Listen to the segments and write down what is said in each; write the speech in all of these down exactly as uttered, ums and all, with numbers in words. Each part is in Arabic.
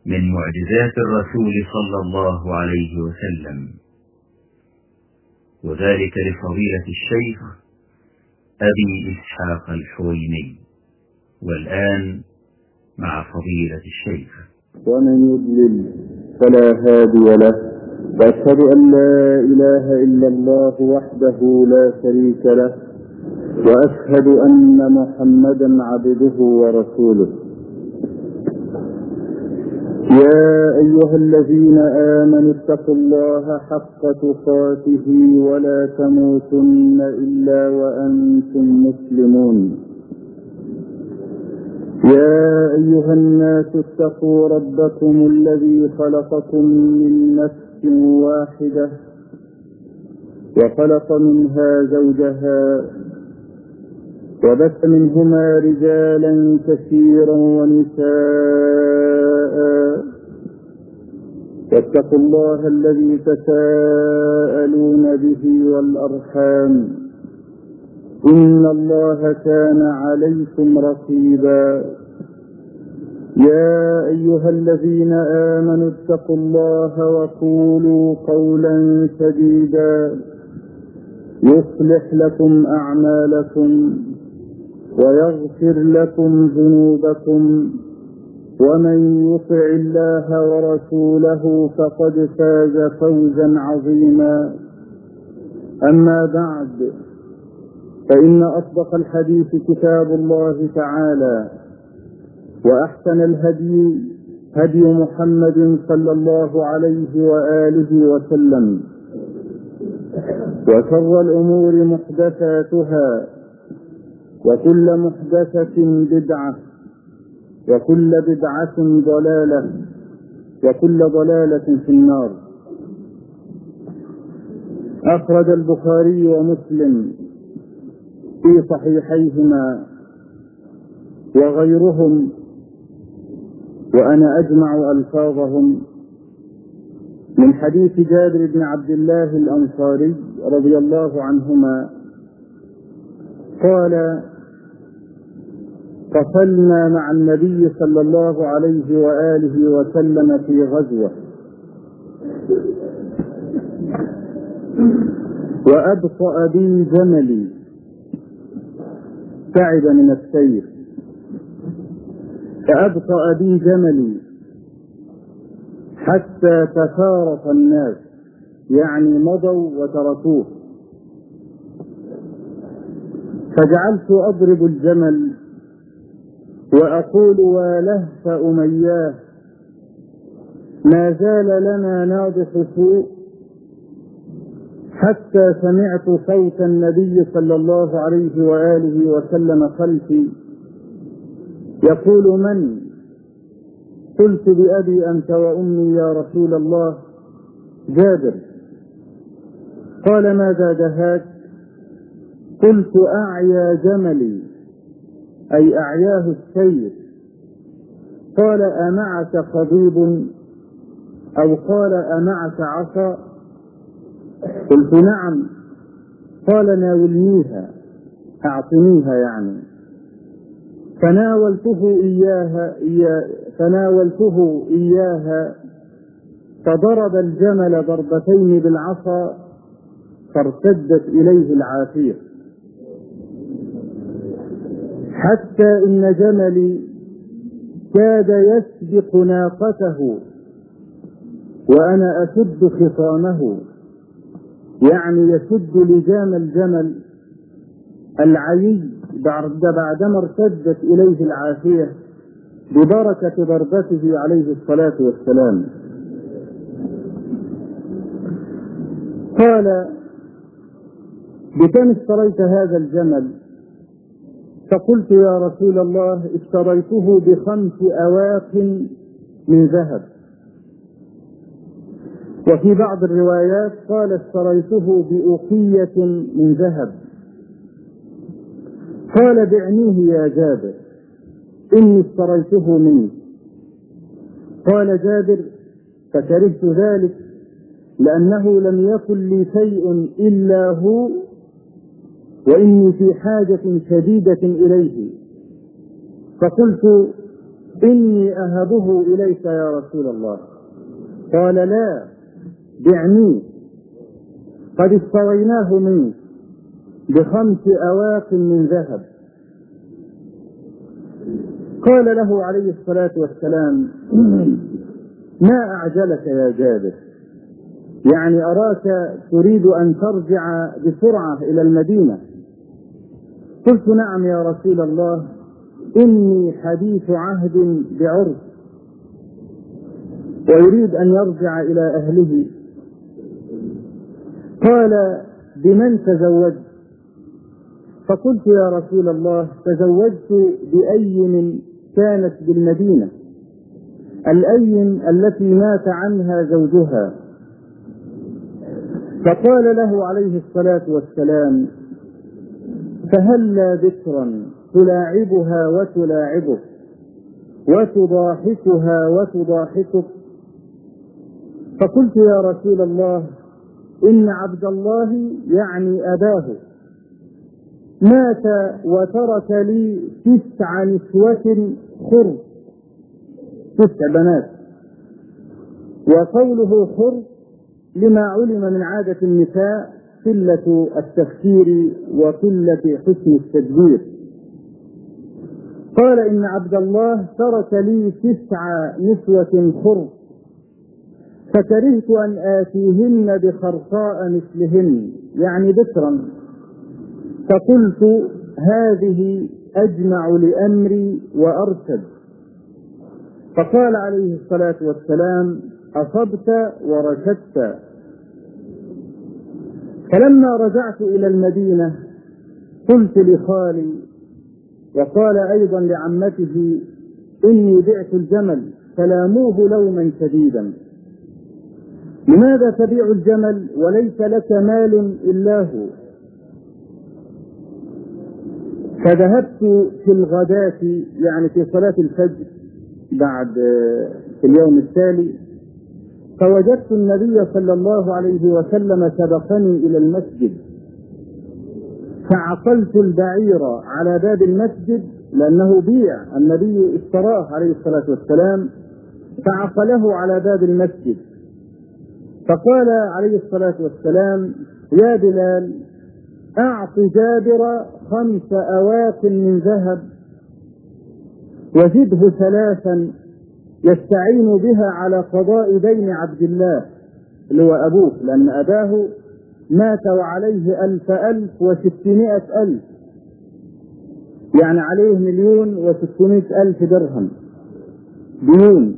من معجزات الرسول صلى الله عليه وسلم، وذلك لفضيلة الشيخ أبي إسحاق الحويني. والآن مع فضيلة الشيخ. ومن يضلل فلا هادي له، وأشهد أن لا إله إلا الله وحده لا شريك له، وأشهد أن محمدا عبده ورسوله. يا أيها الذين آمنوا اتقوا الله حق تقاته ولا تموتن إلا وأنتم مسلمون. يا أيها الناس اتقوا ربكم الذي خلقكم من نفس واحدة وخلق منها زوجها وبث منهما رجالا كثيرا ونساء، واتقوا الله الذي تساءلون به والأرحام، إن الله كان عليكم رقيبا. يا أيها الذين آمنوا اتقوا الله وقولوا قولا سديدا يصلح لكم أعمالكم ويغفر لكم ذنوبكم، ومن يطع الله ورسوله فقد فاز فوزا عظيما. أما بعد، فإن أصدق الحديث كتاب الله تعالى، وأحسن الهدي هدي محمد صلى الله عليه وآله وسلم، وشر الأمور محدثاتها، وكل محدثة بدعة، وكل بدعة ضلالة، وكل ضلالة في النار. أخرج البخاري ومسلم في صحيحيهما وغيرهم، وأنا أجمع ألفاظهم، من حديث جابر بن عبد الله الأنصاري رضي الله عنهما قال: قفلنا مع النبي صلى الله عليه وآله وسلم في غزوة، وأبطأ بي جملي تعب من السير، فأبطأ بي جملي حتى تفارق الناس، يعني مضوا وتركوه، فجعلت أضرب الجمل وأقول: والهف أمياه، ما زال لنا ناضح سوء، حتى سمعت صوت النبي صلى الله عليه وآله وسلم خلفي يقول: من؟ قلت: بأبي أنت وأمي يا رسول الله، جابر. قال: ماذا دهاك؟ قلت: أعيا جملي، أي أعياه السير. قال: أمعك قضيب؟ أو قال: أمعك عصا؟ قلت: نعم. قال: ناولنيها، أعطنيها يعني. فناولته إياها, إياها فناولته إياها فضرب الجمل ضربتين بالعصا، فارتدت إليه العافية، حتى إن جملي كاد يسبق ناقته وأنا أشد خصامه، يعني يشد لجام الجمل العيي بعدما ارتدت إليه العافية ببركة ضربته عليه الصلاة والسلام. قال: بكم اشتريت هذا الجمل؟ فقلت: يا رسول الله، اشتريته بخمس أواق من ذهب. وفي بعض الروايات قال: اشتريته بأوقية من ذهب. قال: بعنيه يا جابر، إني اشتريته منك. قال جابر: فكرهت ذلك، لأنه لم يكن لي شيء إلا هو، وإني في حاجة شديدة إليه. فقلت: إني أهبه إليك يا رسول الله. قال لا، بعنيه، قد اشتريناه منك بخمس أواق من ذهب. قال له عليه الصلاة والسلام: ما أعجلك يا جابر؟ يعني أراك تريد أن ترجع بسرعة إلى المدينة. قلت: نعم يا رسول الله، إني حديث عهد بعرس ويريد أن يرجع إلى أهله. قال: بمن تزوجت؟ فقلت: يا رسول الله، تزوجت بأيم كانت بالمدينة، الأيم التي مات عنها زوجها. فقال له عليه الصلاة والسلام: فهلا بكرا تلاعبها وتلاعبك وتضاحكها وتضاحكك؟ فقلت: يا رسول الله، إن عبد الله يعني أباه مات وترك لي تسع نسوة خر، تسع بنات. وقوله خر لما علم من عادة النساء قلة التفكير وقلة حسن التدبير. قال: إن عبد الله ترك لي تسع نسوة خر، فكرهت أن آتيهن بخرقاء مثلهن، يعني بكرا. فقلت: هذه أجمع لأمري وأرشد. فقال عليه الصلاة والسلام: أصبت ورشدت. فلما رجعت إلى المدينة قلت لخالي، وقال أيضا لعمته: إني بعت الجمل. فلاموه لوما شديدا: لماذا تبيع الجمل وليس لك مال إلا هو؟ فذهبت في الغداة، يعني في صلاة الفجر بعد في اليوم التالي، فوجدت النبي صلى الله عليه وسلم سبقني إلى المسجد، فعقلت البعير على باب المسجد لأنه بيع، النبي اشتراه عليه الصلاة والسلام، فعقله على باب المسجد. فقال عليه الصلاة والسلام: يا بلال، أعط جابر خمس أواق من ذهب وزده ثلاثا يستعين بها على قضاء دين عبد الله اللي هو أبوه، لأن أباه مات وعليه ألف ألف وستمائة ألف، يعني عليه مليون وستمائة ألف درهم ديون.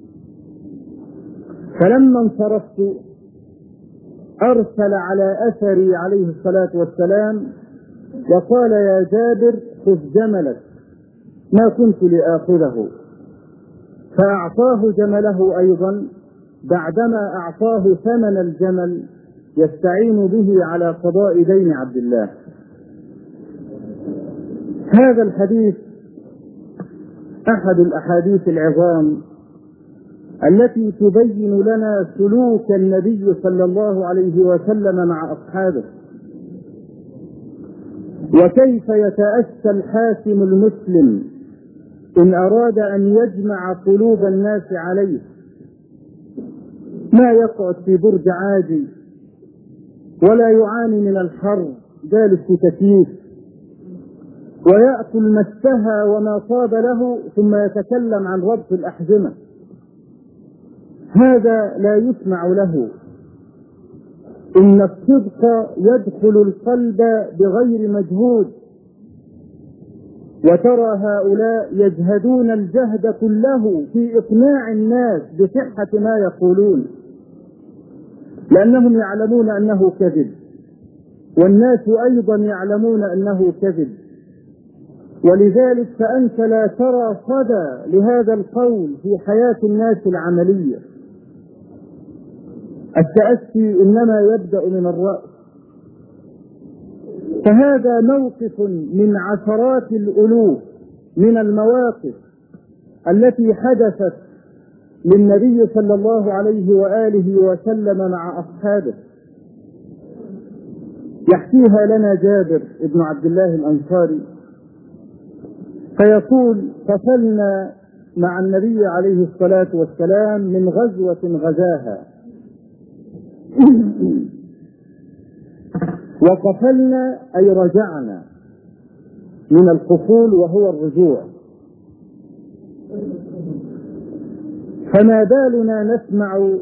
فلما انصرفت أرسل على أثري عليه الصلاة والسلام وقال: يا جابر، خذ جملك، ما كنت لآخذه. فأعطاه جمله أيضا بعدما أعطاه ثمن الجمل يستعين به على قضاء دين عبد الله. هذا الحديث أحد الأحاديث العظام التي تبين لنا سلوك النبي صلى الله عليه وسلم مع أصحابه، وكيف يتأسى الحاكم المسلم إن أراد أن يجمع قلوب الناس عليه، ما يقعد في برج عاجي ولا يعاني من الحر جالس في تكييف، ويأكل ما اشتهى وما طاب له ثم يتكلم عن ربط الأحزمة. هذا لا يسمع له. إن الصدق يدخل القلب بغير مجهود، وترى هؤلاء يجهدون الجهد كله في إقناع الناس بصحة ما يقولون، لأنهم يعلمون أنه كذب، والناس أيضا يعلمون أنه كذب. ولذلك فأنت لا ترى صدى لهذا القول في حياة الناس العملية. التأسي إنما يبدأ من الرأس. فهذا موقف من عشرات الألوف من المواقف التي حدثت للنبي صلى الله عليه وآله وسلم مع أصحابه، يحكيها لنا جابر بن عبد الله الأنصاري فيقول: قتلنا مع النبي عليه الصلاة والسلام من غزوة غزاها، وقفلنا أي رجعنا من القفول وهو الرجوع، فما بالنا نسمع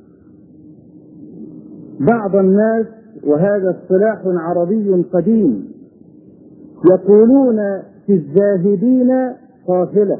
بعض الناس، وهذا اصطلاح عربي قديم، يقولون في الذاهبين قافلة.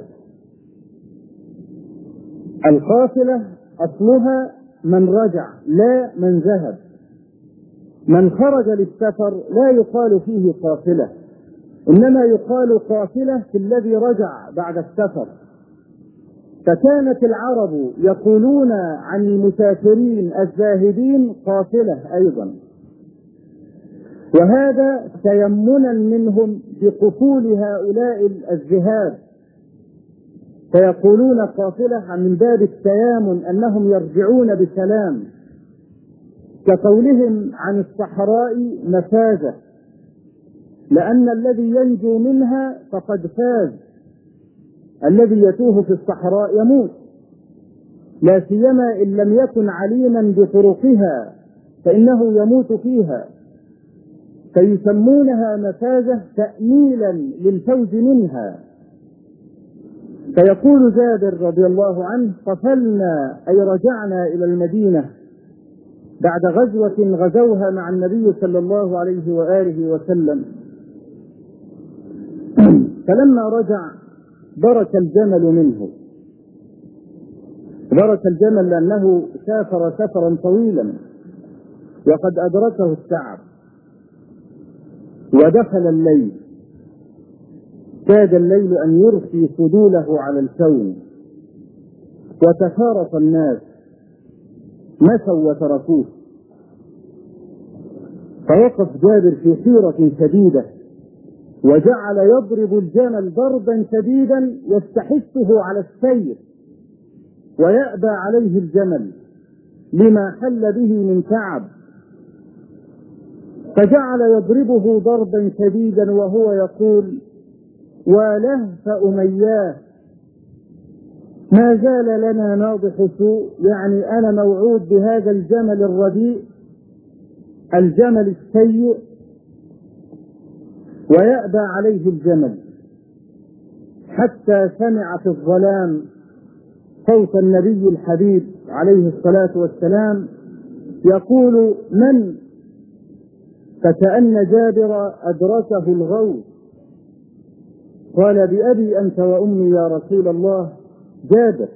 القافلة أصلها من رجع لا من ذهب، من خرج للسفر لا يقال فيه قافلة، إنما يقال قافلة في الذي رجع بعد السفر. فكانت العرب يقولون عن المسافرين الذاهبين قافلة أيضا، وهذا تيمنا منهم بقفول هؤلاء الذهاب، فيقولون قافلة من باب التيامن أنهم يرجعون بسلام، كقولهم عن الصحراء مفازة، لأن الذي ينجو منها فقد فاز، الذي يتوه في الصحراء يموت، لا سيما إن لم يكن عليما بطرقها فإنه يموت فيها، فيسمونها مفازة تأميلا للفوز منها. فيقول جابر رضي الله عنه: قفلنا أي رجعنا إلى المدينة بعد غزوة غزوها مع النبي صلى الله عليه وآله وسلم، فلما رجع برك الجمل منه، برك الجمل لأنه سافر سفرا طويلا وقد أدركه التعب، ودخل الليل، كاد الليل أن يرخي صدوله على الكون، وتفارق الناس مشوا وتركوه، فوقف جابر في حيرة شديدة، وجعل يضرب الجمل ضربا شديدا يستحثه على السير، ويأبى عليه الجمل لما حل به من تعب، فجعل يضربه ضربا شديدا وهو يقول: ولهف أمياه، ما زال لنا ناضح سوء، يعني أنا موعود بهذا الجمل الرديء، الجمل السيء، ويأبى عليه الجمل، حتى سمع في الظلام صوت النبي الحبيب عليه الصلاة والسلام يقول: من؟ فكأن جابر أدركه الغوث، قال: بأبي أنت وأمي يا رسول الله جابر.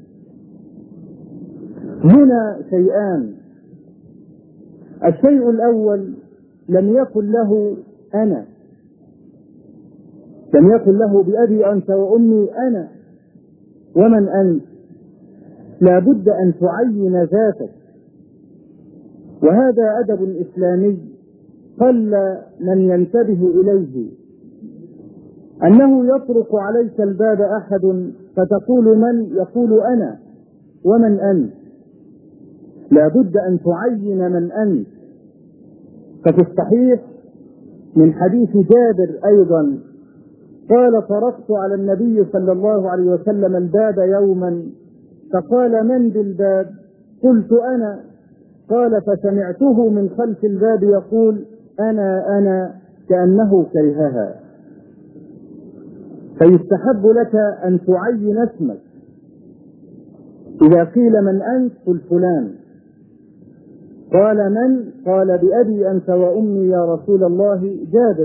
هنا شيئان: الشيء الأول لم يقل له أنا، لم يقل له بأبي أنت وأمي أنا، ومن أنت؟ لا بد أن تعين ذاتك، وهذا أدب إسلامي قل من ينتبه إليه، أنه يطرق عليك الباب أحد فتقول من؟ يقول أنا، ومن أنت؟ لا بد أن تعين من أنت. ففي الصحيح من حديث جابر أيضا قال: طرقت على النبي صلى الله عليه وسلم الباب يوما فقال: من بالباب؟ قلت: أنا. قال: فسمعته من خلف الباب يقول: أنا أنا، كأنه كرهها. فيستحب لك أن تعين اسمك، إذا قيل من أنت قل فلان، قال من؟ قال: بأبي أنت وأمي يا رسول الله جابر.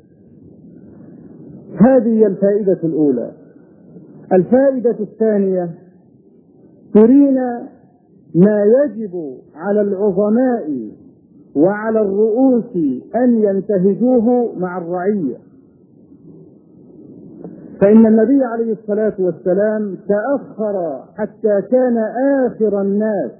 هذه الفائدة الأولى. الفائدة الثانية: ترينا ما يجب على العظماء وعلى الرؤوس أن ينتهجوه مع الرعية، فإن النبي عليه الصلاة والسلام تأخر حتى كان آخر الناس،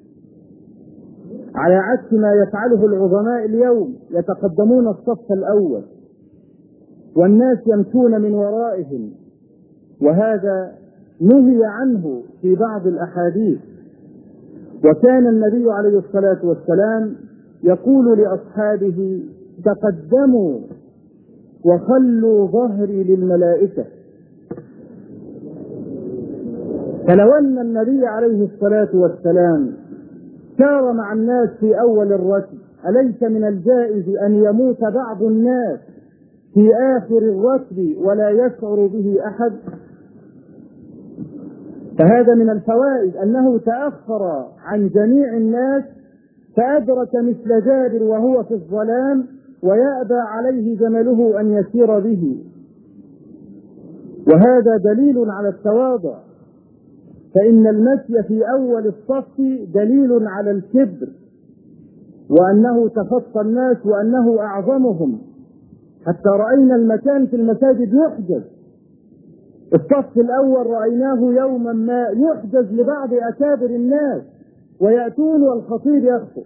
على عكس ما يفعله العظماء اليوم، يتقدمون الصف الأول والناس يمشون من ورائهم، وهذا نهي عنه في بعض الأحاديث. وكان النبي عليه الصلاة والسلام يقول لأصحابه: تقدموا وخلوا ظهري للملائكة. فلو أن النبي عليه الصلاة والسلام سار مع الناس في أول الركب، أليس من الجائز أن يموت بعض الناس في آخر الركب ولا يشعر به أحد؟ فهذا من الفوائد أنه تأخر عن جميع الناس فأدرك مثل جابر وهو في الظلام ويأبى عليه جمله أن يسير به، وهذا دليل على التواضع، فإن المشي في أول الصف دليل على الكبر وأنه تخطى الناس وأنه أعظمهم، حتى رأينا المكان في المساجد يحجز. الصف الأول رأيناه يوما ما يحجز لبعض أكابر الناس ويأتون والخطيب يخطب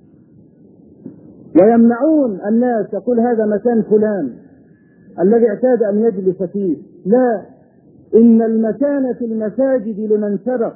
ويمنعون الناس، يقول هذا مكان فلان الذي اعتاد أن يجلس فيه. لا، إن المكان في المساجد لمن سبق،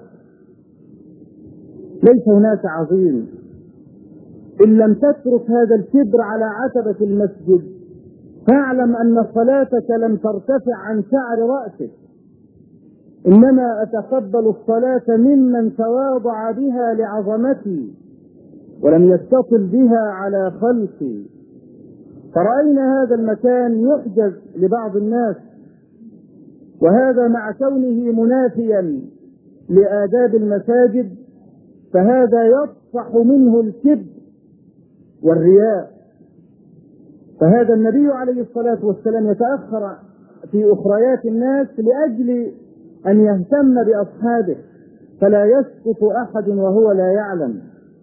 ليس هناك عظيم. إن لم تترك هذا الكبر على عتبة المسجد فاعلم أن صلاتك لم ترتفع عن شعر رأسك، إنما أتقبل الصلاة ممن تواضع بها لعظمتي ولم يتصل بها على خلقي. فرأينا هذا المكان يحجز لبعض الناس، وهذا مع كونه منافيا لآداب المساجد، فهذا يصفح منه الكبر والرياء. فهذا النبي عليه الصلاة والسلام يتأخر في أخريات الناس لأجل أن يهتم بأصحابه فلا يسقط أحد وهو لا يعلم.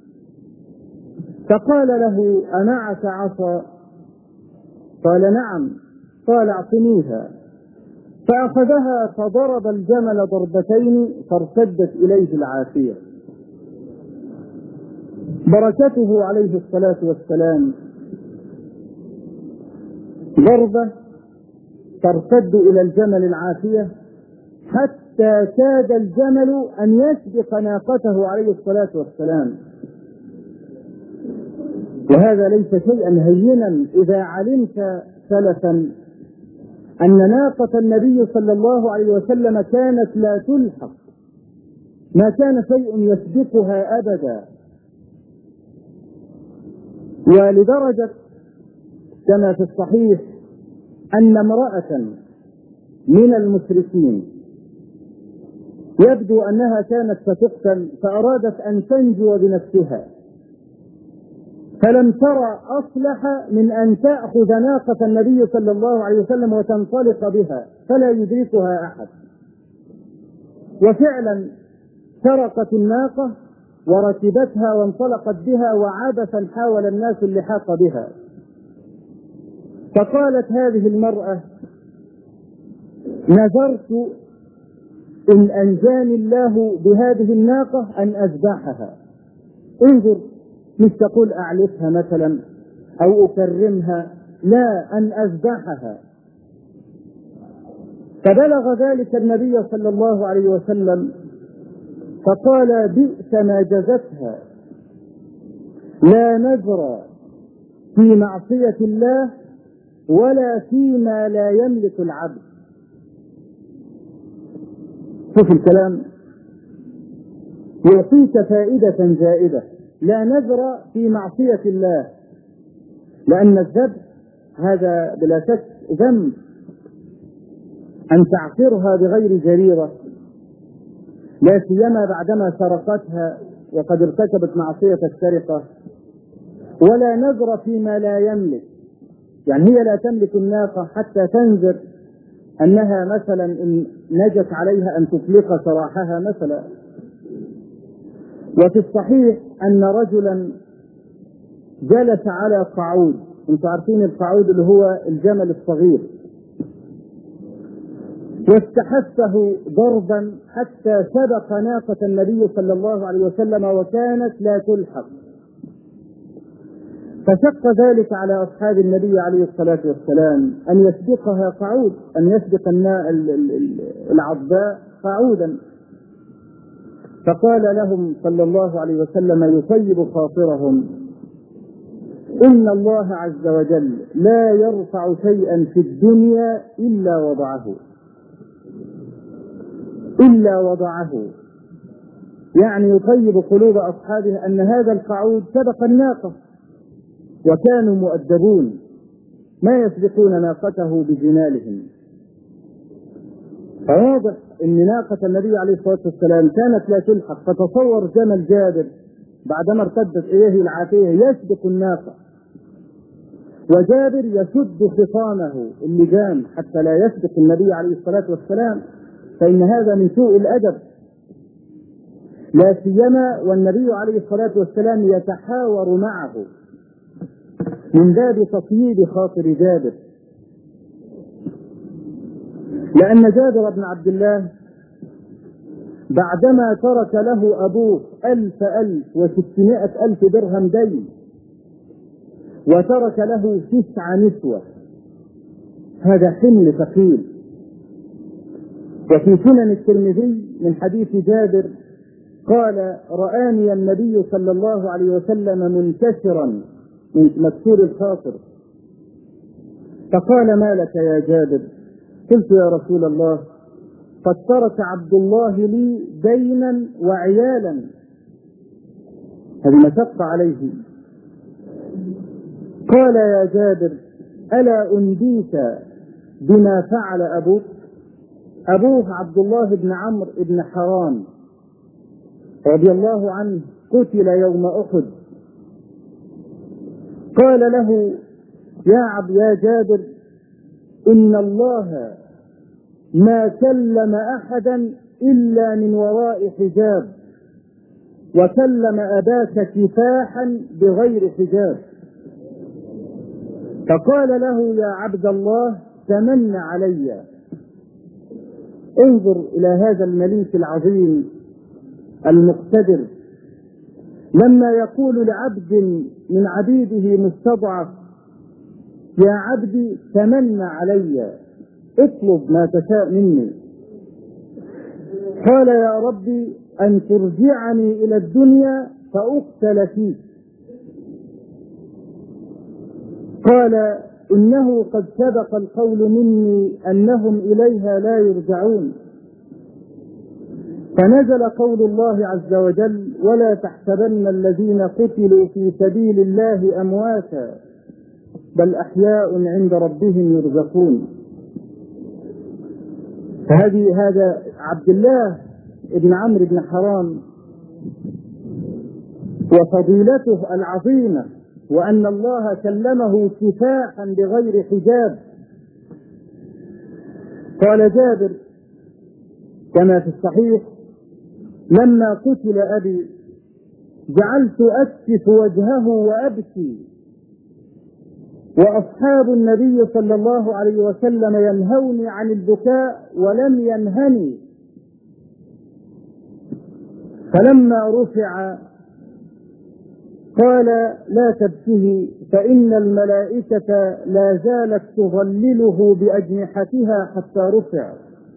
فقال له أمعك عصا؟ قال نعم. قال اعطنيها. فأخذها فضرب الجمل ضربتين فارتدت إليه العافية. بركته عليه الصلاة والسلام ضربة ترتد إلى الجمل العافية حتى كاد الجمل أن يسبق ناقته عليه الصلاة والسلام. وهذا ليس شيئا هينا إذا علمت سلفا أن ناقة النبي صلى الله عليه وسلم كانت لا تلحق، ما كان شيء يسبقها أبدا. ولدرجة كما في الصحيح أن امرأة من المشركين يبدو أنها كانت ستقتل فأرادت أن تنجو بنفسها، فلم ترى أصلح من أن تأخذ ناقة النبي صلى الله عليه وسلم وتنطلق بها فلا يدركها أحد. وفعلا سرقت الناقة وركبتها وانطلقت بها، وعبثا حاول الناس اللحاق بها. فقالت هذه المرأة نذرت إن أنجاني الله بهذه الناقة أن أذبحها. انظر، مش تقول أعلفها مثلا أو أكرمها، لا، أن أذبحها. فبلغ ذلك النبي صلى الله عليه وسلم فقال بئس ما جزتها، لا نذر في معصية الله ولا فيما لا يملك العبد. شوف الكلام يعطيك فائدة زائدة. لا نذر في معصية الله، لأن الذبح هذا بلا شك ذنب، أن تعصرها بغير جريرة، لا سيما بعدما سرقتها وقد ارتكبت معصية السرقة. ولا نذر فيما لا يملك، يعني هي لا تملك الناقة حتى تنذر أنها مثلا إن نجت عليها أن تطلق سراحها مثلا. وفي الصحيح أن رجلا جلس على قعود، انتم عارفين القعود اللي هو الجمل الصغير، واستحثه ضربا حتى سبق ناقة النبي صلى الله عليه وسلم وكانت لا تلحق. فشق ذلك على أصحاب النبي عليه الصلاة والسلام أن يسبقها قعود، أن يسبق العضاء قعودا. فقال لهم صلى الله عليه وسلم يطيب خاطرهم: إن الله عز وجل لا يرفع شيئا في الدنيا إلا وضعه. إلا وضعه، يعني يطيب قلوب أصحابه أن هذا القعود سبق الناقة وكانوا مؤدبون ما يسبقون ناقته بجمالهم. فواضح أن ناقة النبي عليه الصلاة والسلام كانت لا تلحق، فتصور جمل جابر بعدما ارتدت إليه العافية يسبق الناقة، وجابر يشد خصامه اللجام حتى لا يسبق النبي عليه الصلاة والسلام، فإن هذا من سوء الأدب، لا سيما والنبي عليه الصلاة والسلام يتحاور معه من باب تطييب خاطر جابر. لأن جابر بن عبد الله بعدما ترك له أبوه ألف ألف وستمائة ألف درهم دين وترك له تسع نسوة، هذا حمل ثقيل. وفي سنن الترمذي من حديث جابر قال: رآني النبي صلى الله عليه وسلم منكسرا مكسور الخاطر، فقال: ما لك يا جابر؟ قلت: يا رسول الله، قد ترك عبد الله لي دينا وعيالا، هذه مشقة عليه. قال: يا جابر، ألا أنبيك بما فعل أبوك؟ أبوه عبد الله بن عمرو بن حرام رضي الله عنه قتل يوم أحد. قال له: يا عبد يا جابر، إن الله ما كلم أحدا إلا من وراء حجاب، وكلم أباك كفاحا بغير حجاب. فقال له: يا عبد الله، تمن علي. انظر إلى هذا المليك العظيم المقتدر لما يقول لعبد من عبيده مستضعف: يا عبدي تمن علي، اطلب ما تشاء مني. قال: يا ربي، أن ترجعني إلى الدنيا فأقتل فيك. قال: إنه قد سبق القول مني أنهم إليها لا يرجعون. فنزل قول الله عز وجل: ولا تحسبن الذين قتلوا في سبيل الله أمواتا بل أحياء عند ربهم يرزقون. فهذه هذا عبد الله بن عمرو بن حرام وفضيلته العظيمة، وأن الله كلمه كفاحا بغير حجاب. قال جابر كما في الصحيح: لما قتل أبي جعلت أكشف وجهه وأبكي، وأصحاب النبي صلى الله عليه وسلم ينهوني عن البكاء ولم ينهني. فلما رفع قال: لا تبكه، فإن الملائكة لا زالت تظلله بأجنحتها حتى رفع.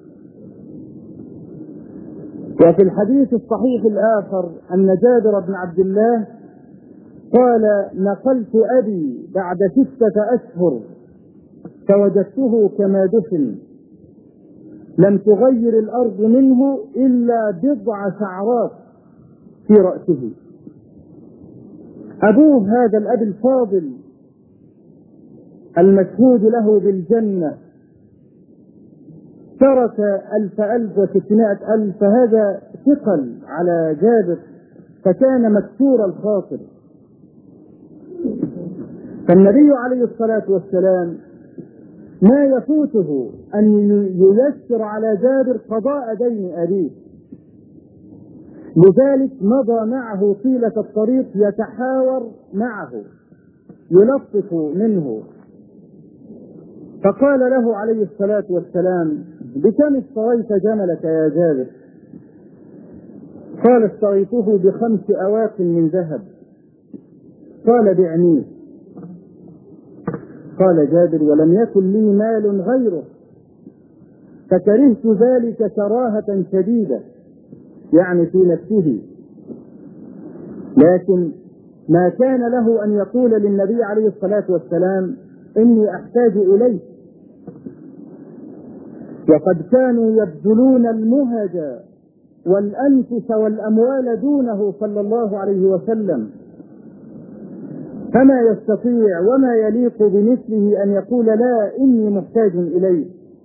وفي الحديث الصحيح الآخر أن جابر بن عبد الله قال: نقلت أبي بعد ستة أشهر فوجدته كما دفن، لم تغير الأرض منه إلا بضع شعرات في رأسه. أبوه هذا الأب الفاضل المشهود له بالجنة ترك ألف ألف وستمائة ألف، هذا ثقل على جابر، فكان مكسور الخاطر. فالنبي عليه الصلاة والسلام ما يفوته أن ييسر على جابر قضاء دين أبيه، لذلك مضى معه طيلة الطريق يتحاور معه يلطف منه. فقال له عليه الصلاة والسلام: بكم اشتريت جملك يا جابر؟ قال: اشتريته بخمس أواق من ذهب. قال: بعنيه. قال جابر: ولم يكن لي مال غيره، فكرهت ذلك كراهة شديدة، يعني في نفسه، لكن ما كان له أن يقول للنبي عليه الصلاة والسلام: إني أحتاج إليه. وقد كانوا يبذلون المهج والأنفس والأموال دونه صلى الله عليه وسلم، فما يستطيع وما يليق بمثله أن يقول لا إني محتاج إليه.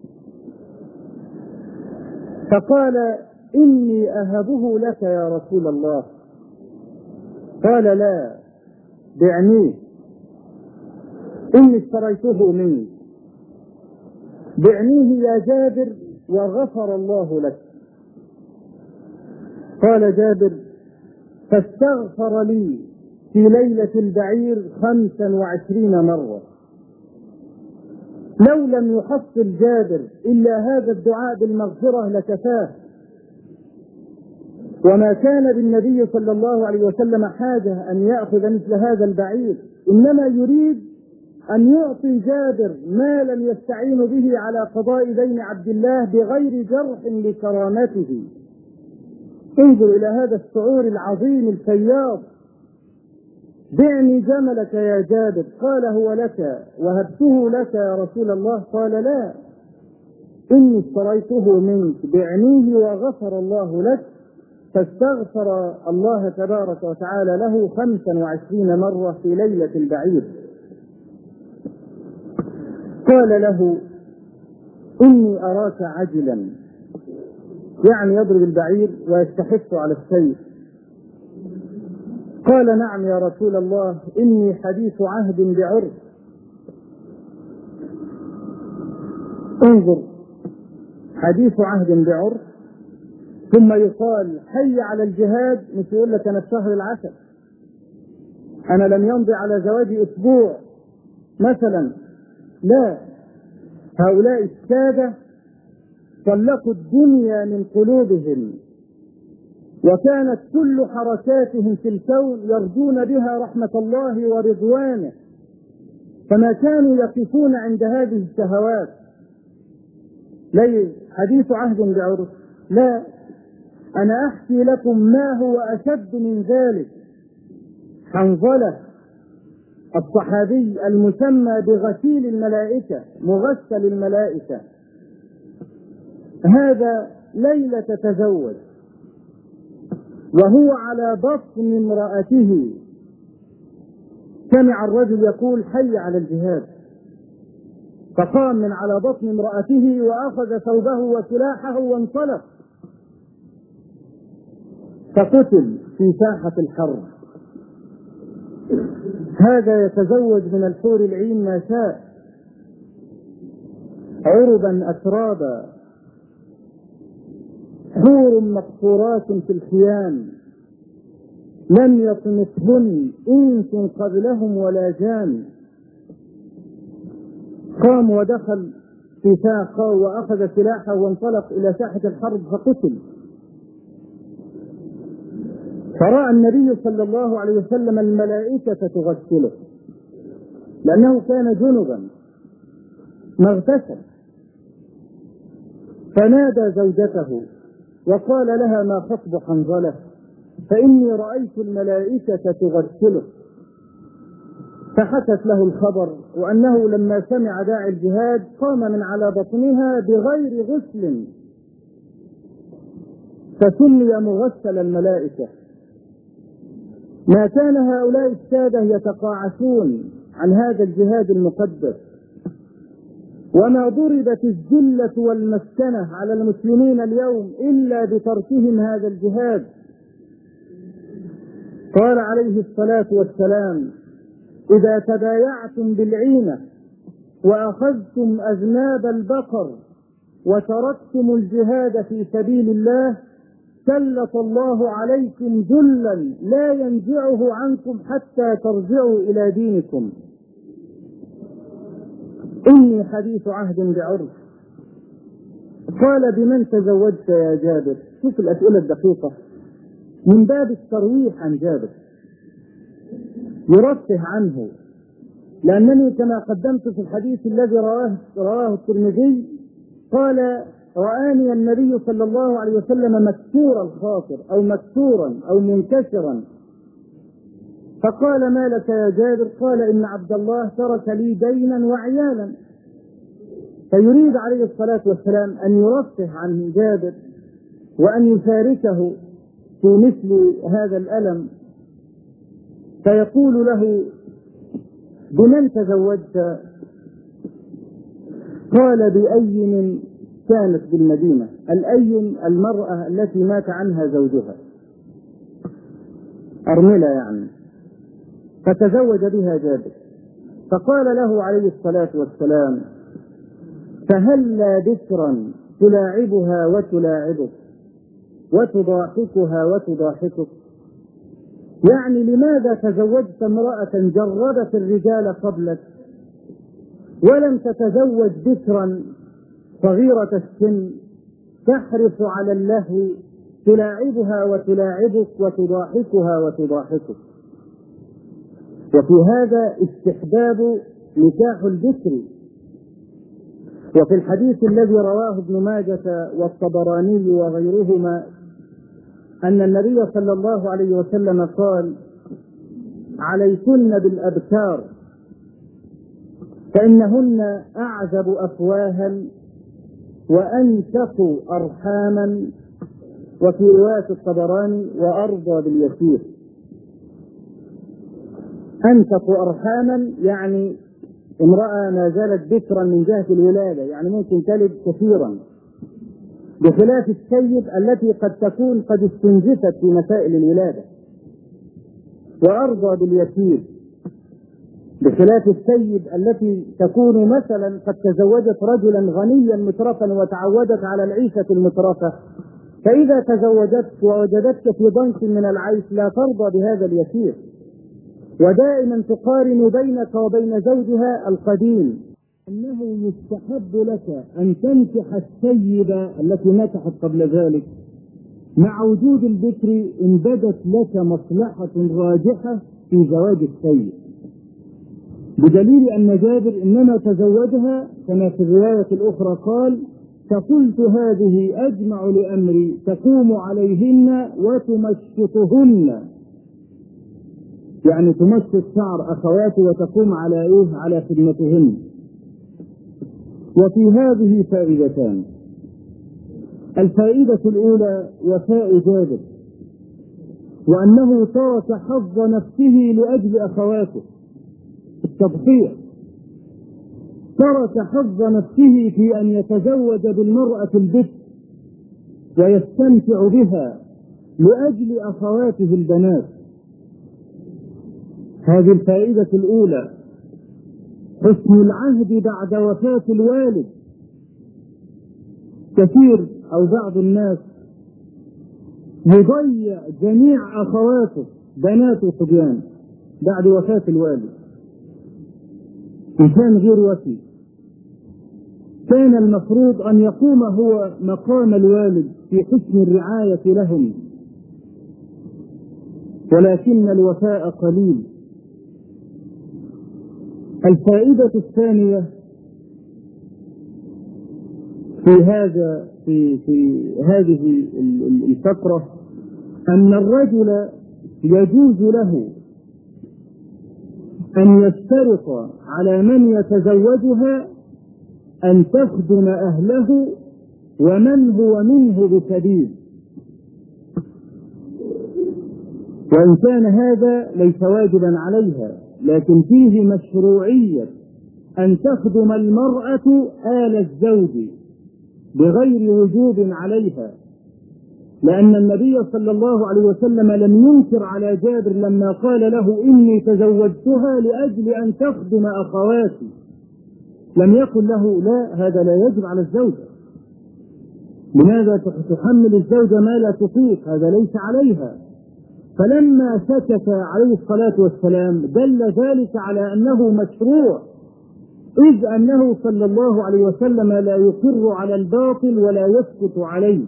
فقال إني أهبه لك يا رسول الله. قال لا، بعنيه، إني اشتريته منك، بعنيه يا جابر وغفر الله لك. قال جابر فاستغفر لي في ليلة البعير خمسا وعشرين مرة. لو لم يحصل جابر إلا هذا الدعاء بالمغفرة لكفاه، وما كان بالنبي صلى الله عليه وسلم حاجة أن يأخذ مثل هذا البعير، إنما يريد أن يعطي جابر ما لم يستعين به على قضاء دين عبد الله بغير جرح لكرامته. انظر إلى هذا الشعور العظيم الفياض. بعني جملك يا جابر. قال هو لك، وهبته لك يا رسول الله. قال لا، إني اشتريته منك، بعنيه وغفر الله لك. فاستغفر الله تبارك وتعالى له خمسا وعشرين مرة في ليلة البعير. قال له إني أراك عجلا، يعني يضرب البعير ويستحث على السيف. قال نعم يا رسول الله، إني حديث عهد بعرف. انظر، حديث عهد بعرف، ثم يقال حي على الجهاد، مش يقول لك أنا الشهر العسل، أنا لم يمضي على زواجي أسبوع مثلا. لا، هؤلاء السادة طلقوا الدنيا من قلوبهم، وكانت كل حركاتهم في الكون يرجون بها رحمة الله ورضوانه، فما كانوا يقفون عند هذه الشهوات. ليس حديث عهد بعرف، لا، أنا أحكي لكم ما هو أشد من ذلك. حنظلة الصحابي المسمى بغسيل الملائكة، مغسل الملائكة، هذا ليلة تزوج وهو على بطن امرأته، سمع الرجل يقول حي على الجهاد، فقام من على بطن امرأته وأخذ ثوبه وسلاحه وانطلق، فقتل في ساحة الحرب. هذا يتزوج من الحور العين ما شاء، عربا أترابا، حور مقصورات في الخيام، لم يطمثهن إنس قبلهم ولا جان. قام ودخل في ساقه وأخذ سلاحه وانطلق إلى ساحة الحرب فقتل. فرأى النبي صلى الله عليه وسلم الملائكة تغسله، لأنه كان جنبا ما اغتسل، فنادى زوجته وقال لها ما خطب حنظلة؟ فإني رأيت الملائكة تغسله. فحكت له الخبر، وأنه لما سمع داعي الجهاد قام من على بطنها بغير غسل، فسمي مغسل الملائكة. ما كان هؤلاء السادة يتقاعسون عن هذا الجهاد المقدس، وما ضربت الذلة والمسكنة على المسلمين اليوم إلا بتركهم هذا الجهاد. قال عليه الصلاة والسلام إذا تبايعتم بالعينة وأخذتم أذناب البقر وتركتم الجهاد في سبيل الله سلط الله عليكم ذلا لا ينزعه عنكم حتى ترجعوا إلى دينكم. إني حديث عهد بعرف. قال بمن تزوجت يا جابر؟ شوف الأسئلة الدقيقة من باب الترويح عن جابر، يرفه عنه، لأنني كما قدمت في الحديث الذي رواه, رواه الترمذي قال رآني النبي صلى الله عليه وسلم مكسور الخاطر أو مكسورا أو منكسرا، فقال ما لك يا جابر؟ قال إن عبد الله ترك لي دينا وعيالا. فيريد عليه الصلاة والسلام أن يرفه عن جابر وأن يشاركه في مثل هذا الألم، فيقول له: بمن تزوجت؟ قال: بأيم كانت بالمدينة. الأيم المرأة التي مات عنها زوجها، أرملة يعني، فتزوج بها جابر. فقال له عليه الصلاة والسلام: فهلا بكرا تلاعبها وتلاعبك وتضاحكها وتضاحكك؟ يعني لماذا تزوجت امرأة جربت الرجال قبلك ولم تتزوج بكرا صغيرة السن تحرص على اللهو تلاعبها وتلاعبك وتضاحكها وتضاحكك؟ وفي هذا استحباب نكاح البكر. وفي الحديث الذي رواه ابن ماجة والطبراني وغيرهما أن النبي صلى الله عليه وسلم قال: عليكن بالأبكار فإنهن أعذب أفواها وأنشق أرحاما، وفي رواية الطبراني: وأرضى باليسير. أنشق أرحاما يعني امرأة ما زالت بكرا من جهة الولادة، يعني ممكن تلد كثيرا، بخلاف السيد التي قد تكون قد استنزفت في مسائل الولادة. وأرضى باليسير بخلاف السيد التي تكون مثلا قد تزوجت رجلا غنيا مترفا وتعودت على العيشة المترفة، فإذا تزوجت ووجدتك في ضنك من العيش لا ترضى بهذا اليسير، ودائما تقارن بينك وبين زوجها القديم. أنه يستحب لك أن تنكح السيدة التي نكحت قبل ذلك مع وجود البكر إن بدت لك مصلحة راجحة في زواج السيد، بدليل أن جابر إنما تزوجها كما في الرواية الأخرى قال: فقلت هذه أجمع لأمري تقوم عليهن وتمشطهن، يعني تمشط شعر أخواته وتقوم على إيه؟ على خدمتهن. وفي هذه فائدتان: الفائدة الأولى وفاء جابر، وأنه ترك حظ نفسه لأجل أخواته، التضحية، ترك حظ نفسه في أن يتزوج بالمرأة البكر ويستمتع بها لأجل أخواته البنات. هذه الفائدة الأولى، حسن العهد بعد وفاة الوالد. كثير أو بعض الناس يضيع جميع أخواته بنات وصبيان بعد وفاة الوالد، إنسان غير وفي. كان المفروض أن يقوم هو مقام الوالد في حسن الرعاية لهم، ولكن الوفاء قليل. الفائدة الثانية في هذا في في هذه الفقرة أن الرجل يجوز له أن يشترط على من يتزوجها أن تخدم أهله ومن هو منه بسبيل، وإن كان هذا ليس واجبا عليها، لكن فيه مشروعية أن تخدم المرأة آل الزوج بغير وجوب عليها، لأن النبي صلى الله عليه وسلم لم ينكر على جابر لما قال له: إني تزوجتها لأجل أن تخدم أخواتي، لم يقل له: لا، هذا لا يجب على الزوجة، لماذا تحمل الزوجة ما لا تطيق؟ هذا ليس عليها. فلما سكت عليه الصلاة والسلام دل ذلك على أنه مشروع، إذ أنه صلى الله عليه وسلم لا يقر على الباطل ولا يسكت عليه،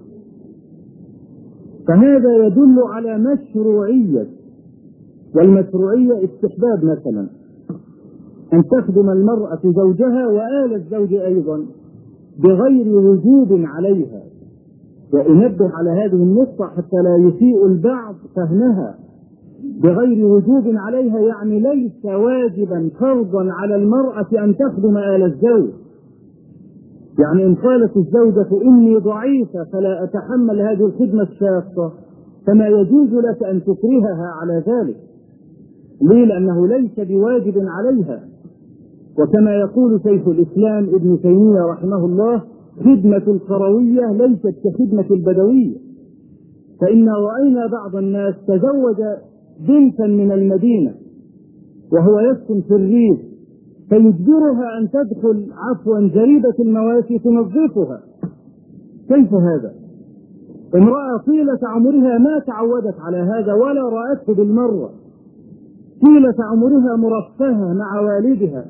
فهذا يدل على مشروعية. والمشروعية استحباب مثلا أن تخدم المرأة زوجها وآل الزوج أيضا بغير وجوب عليها. وأنبه على هذه النقطة حتى لا يسيء البعض فهمها. بغير وجوب عليها يعني ليس واجبا فرضا على المرأة أن تخدم آل الزوج، يعني إن قالت الزوجة إني ضعيفة فلا أتحمل هذه الخدمة الشاقة فما يجوز لك أن تكرهها على ذلك. ليه؟ لأنه ليس بواجب عليها. وكما يقول شيخ الإسلام ابن تيمية رحمه الله: خدمة القروية ليست كخدمة البدوية. فإن رأينا بعض الناس تزوج بنتا من المدينة وهو يسكن في الريف فيجبرها أن تدخل عفوا جريدة المواشي تنظفها. كيف هذا؟ امرأة طيلة عمرها ما تعودت على هذا ولا رأته بالمرة، طيلة عمرها مرفهة مع والدها،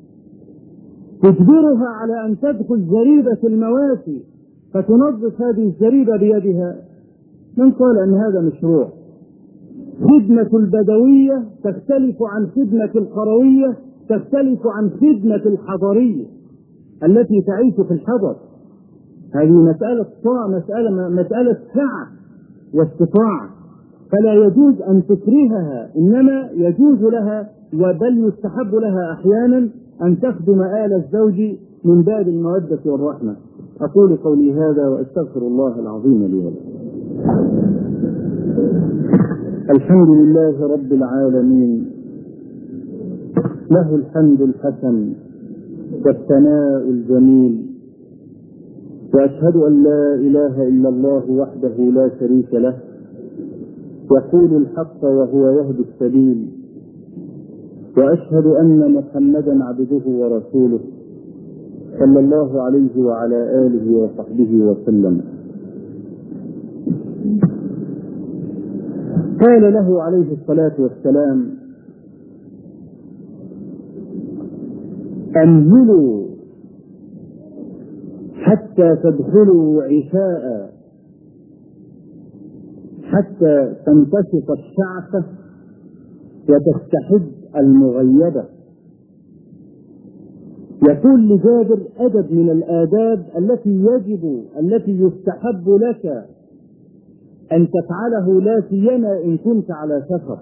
تجبرها على أن تدخل جريدة المواشي فتنظف هذه الجريدة بيدها؟ من قال أن هذا مشروع؟ خدمة البدوية تختلف عن خدمة القروية، تختلف عن خدمة الحضرية التي تعيش في الحضر. هذه مسألة مسألة مسألة سعة واستطاعة، فلا يجوز أن تكرهها، إنما يجوز لها وبل يستحب لها أحيانا أن تخدم آل الزوج من باب المودة والرحمة. أقول قولي هذا وأستغفر الله العظيم لي ولكم. الحمد لله رب العالمين، له الحمد الحسن والثناء الجميل، وأشهد أن لا إله إلا الله وحده لا شريك له، يقول الحق وهو يهدي السبيل، وأشهد أن محمدا عبده ورسوله صلى الله عليه وعلى آله وصحبه وسلم. قال له عليه الصلاة والسلام: أمهلوا حتى تدخلوا عشاء حتى تنتصف الشعثة وتستحد المغيبة. يقول لجابر: أدب من الآداب التي يجب التي يستحب لك أن تفعله، لا سيما إن كنت على سفر.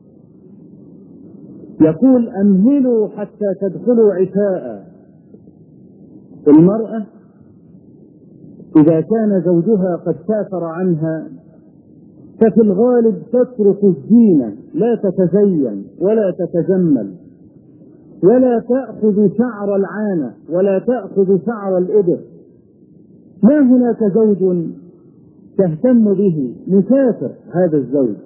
يقول: أمهلوا حتى تدخلوا عشاء. المرأة إذا كان زوجها قد سافر عنها ففي الغالب تترك الزينة، لا تتزين ولا تتجمل ولا تأخذ شعر العانة ولا تأخذ شعر الإبر. ما هناك زوج تهتم به، مسافر هذا الزوج.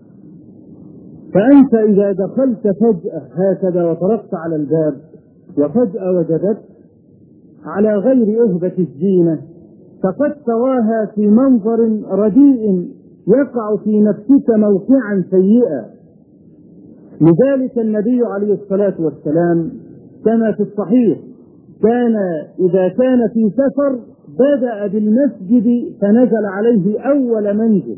فأنت إذا دخلت فجأة هكذا وطرقت على الباب وفجأة وجدت على غير أهبة الزينة فقد تراها في منظر رديء يقع في نفسك موقعا سيئا. لذلك النبي عليه الصلاة والسلام كما في الصحيح كان إذا كان في سفر بدأ بالمسجد فنزل عليه أول منزل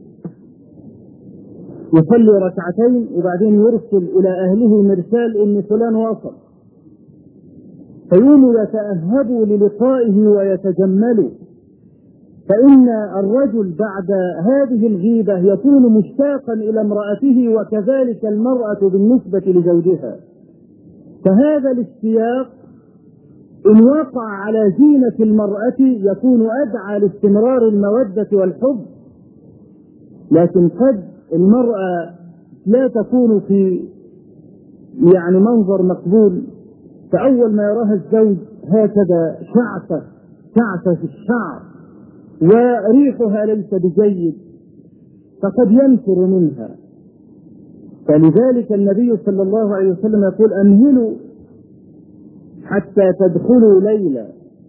يصلي ركعتين وبعدين يرسل إلى أهله مرسال إن فلان وصل، فيقوموا يتأهبوا للقائه ويتجملوا. فإن الرجل بعد هذه الغيبة يكون مشتاقا إلى امرأته وكذلك المرأة بالنسبة لزوجها. فهذا الاشتياق إن وقع على زينة المرأة يكون أدعى لاستمرار المودة والحب. لكن قد المرأة لا تكون في يعني منظر مقبول، فأول ما يراها الزوج هكذا شعثة شعثة في الشعر وريحها ليس بجيد فقد ينفر منها. فلذلك النبي صلى الله عليه وسلم يقول: أمهلوا حتى تدخلوا ليلا،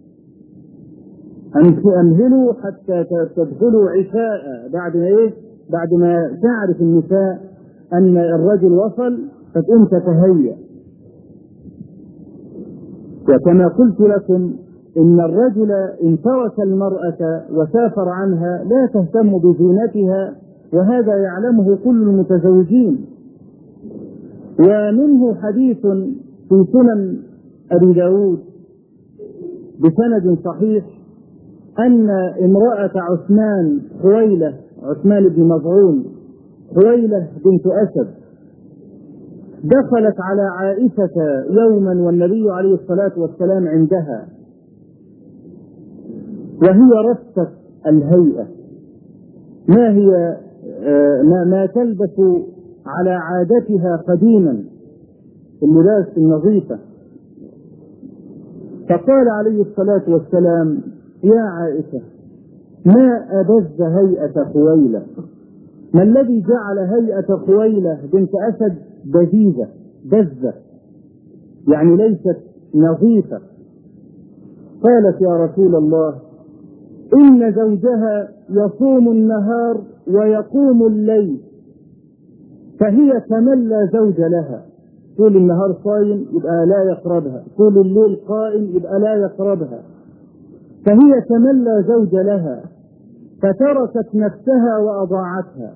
أمهلوا حتى تدخلوا عشاء. بعد ما إيه؟ بعد ما تعرف النساء أن الرجل وصل فتقوم تتهيأ. وكما قلت لكم إن الرجل إن ترك المرأة وسافر عنها لا تهتم بزينتها، وهذا يعلمه كل المتزوجين. ومنه حديث في سنن أبي داود بسند صحيح أن امرأة عثمان خويلة عثمان بن مظعون خويلة بنت أسد دخلت على عائشة يوما والنبي عليه الصلاة والسلام عندها، وهي رفة الهيئة، ما هي ما, ما تلبس على عادتها قديما اللباس النظيفة. فقال عليه الصلاة والسلام: يا عائشة، ما أبز هيئة خويلة، ما الذي جعل هيئة خويلة بنت أسد بذيذة بذة، يعني ليست نظيفة؟ قالت: يا رسول الله، إن زوجها يصوم النهار ويقوم الليل، فهي كمن لا زوج لها، طول النهار صايم يبقى لا يقربها، طول الليل قائم يبقى لا يقربها، فهي كمن لا زوج لها، فتركت نفسها وأضاعتها.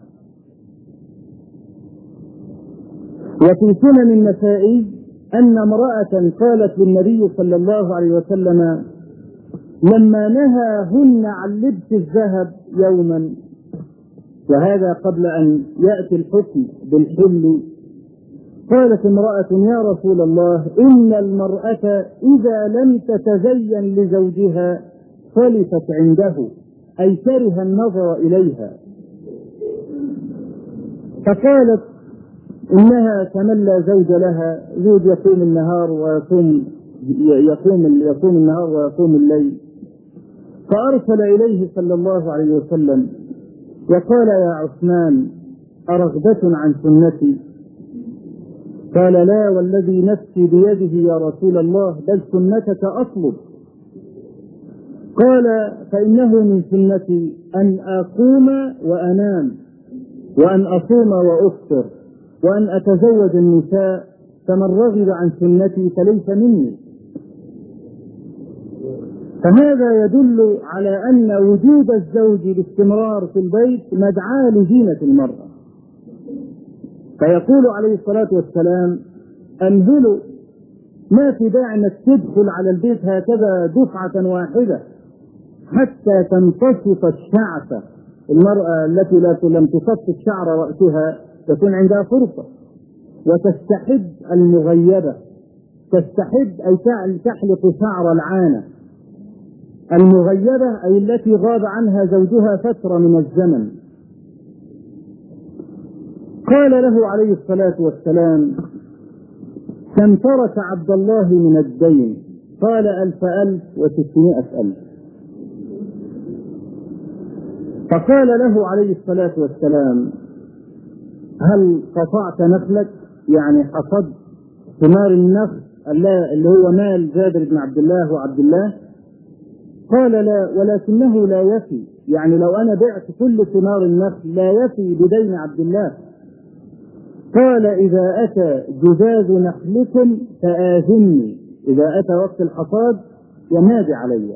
وفي سنن النسائي أن امرأة قالت للنبي صلى الله عليه وسلم لما نهاهن عن لبس الذهب يوما، وهذا قبل أن يأتي الحكم بالحل، قالت امرأة: يا رسول الله، إن المرأة إذا لم تتزين لزوجها خلفت عنده، أي كره النظر إليها. فقالت: إنها كمن لا زوج لها، زوج يقوم النهار ويقوم يقوم يقوم النهار ويقوم الليل. فأرسل إليه صلى الله عليه وسلم وقال: يا عثمان، أرغبة عن سنتي؟ قال: لا والذي نفسي بيده يا رسول الله، بل سنتك أطلب. قال: فإنه من سنتي أن أقوم وأنام، وأن أصوم وأفطر، وأن أتزوج النساء، فمن رغب عن سنتي فليس مني. فهذا يدل على أن وجود الزوج باستمرار في البيت مدعاة لزينة المرأة. فيقول عليه الصلاة والسلام: أمهلوا، ما في داعي أنك تدخل على البيت هكذا دفعة واحدة حتى تنتصف الشعثة. المرأة التي لم تصف شعر رأسها تكون عندها فرصة، وتستحب المغيبة، تستحب أي تحلق شعر العانة. المغيبة أي التي غاب عنها زوجها فترة من الزمن. قال له عليه الصلاة والسلام: كم ترك عبد الله من الدين؟ قال: ألف ألف وستمائة ألف. فقال له عليه الصلاة والسلام: هل قطعت نخلك؟ يعني حصد ثمار النخل اللي هو مال جابر بن عبد الله وعبد الله؟ قال: لا، ولكنه لا يفي، يعني لو أنا بعت كل ثمار النخل لا يفي بدين عبد الله. قال: إذا أتى جزاز نخلكم فآذني، إذا أتى وقت الحصاد ينادي علي.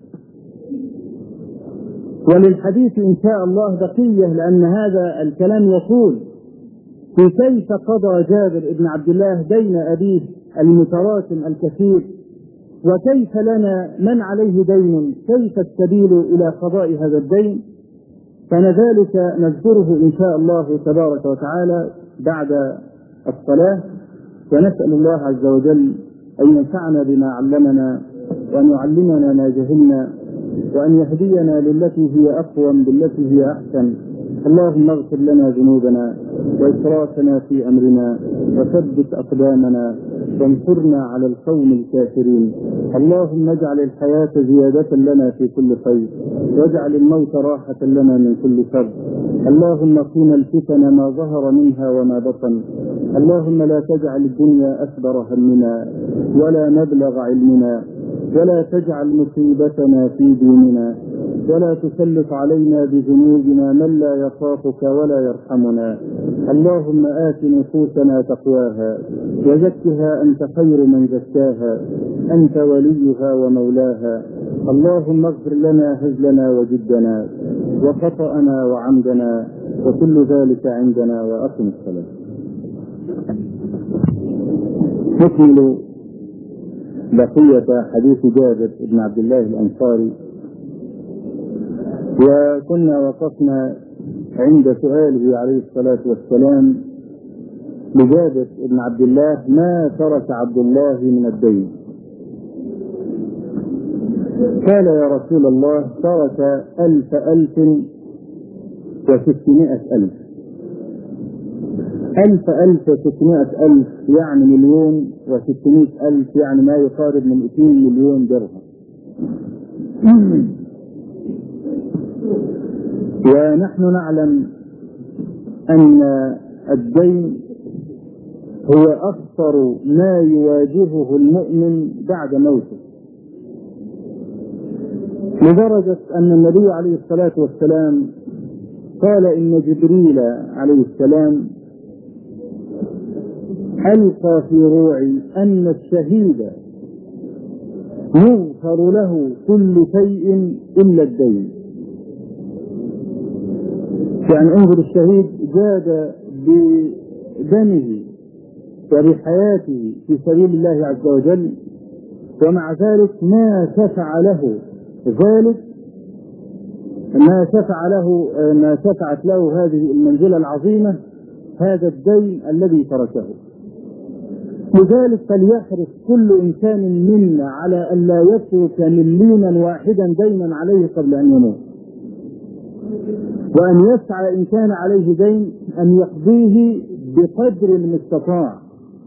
وللحديث إن شاء الله بقية، لأن هذا الكلام يقول في كيف قضى جابر بن عبد الله دين أبيه المتراكم الكثير، وكيف لنا من عليه دين، كيف السبيل إلى قضاء هذا الدين. فنذلك نذكره إن شاء الله تبارك وتعالى بعد الصلاة، ونسأل الله عز وجل أن ينفعنا بما علمنا، وأن يعلمنا ما جهلنا، وأن يهدينا للتي هي أقوم بالتي هي أحسن. اللهم اغفر لنا ذنوبنا وإسرافنا في أمرنا، وثبت أقدامنا، وانصرنا على القوم الكافرين. اللهم اجعل الحياة زيادة لنا في كل خير، واجعل الموت راحة لنا من كل شر. اللهم قنا الفتن ما ظهر منها وما بطن. اللهم لا تجعل الدنيا أكبر همنا ولا مبلغ علمنا، ولا تجعل مصيبتنا في ديننا، ولا تسلط علينا بذنوبنا من لا يخافك ولا يرحمنا. اللهم آت نفوسنا تقواها وزكها أنت خير من زكاها، أنت وليها ومولاها. اللهم اغفر لنا هزلنا وجدنا وخطأنا وعمدنا وكل ذلك عندنا، وأقم الصلاة. نكمل بقية حديث جابر بن عبد الله الأنصاري، وكنا وقفنا عند سؤاله عليه الصلاة والسلام لجابر بن عبد الله: ما ترك عبد الله من الدين؟ قال يا رسول الله ترك ألف ألف وستمائة ألف. ألف ألف وستمائة ألف يعني مليون وستمائة ألف يعني ما يقارب من اثنين مليون درهم. ونحن نعلم أن الدين هو أخطر ما يواجهه المؤمن بعد موته، لدرجة أن النبي عليه الصلاة والسلام قال إن جبريل عليه السلام ألقى في روعي أن الشهيد يغفر له كل شيء إلا الدين. يعني انظر، الشهيد جاد بدمه وبحياته في سبيل الله عز وجل، ومع ذلك ما شفع له ذلك ما شفع له ما شفعت له هذه المنزلة العظيمة هذا الدين الذي تركه. لذلك فليحرص كل إنسان منا على أن لا يترك مليما واحدا دينا عليه قبل أن يموت، وأن يسعى إن كان عليه دين أن يقضيه بقدر المستطاع،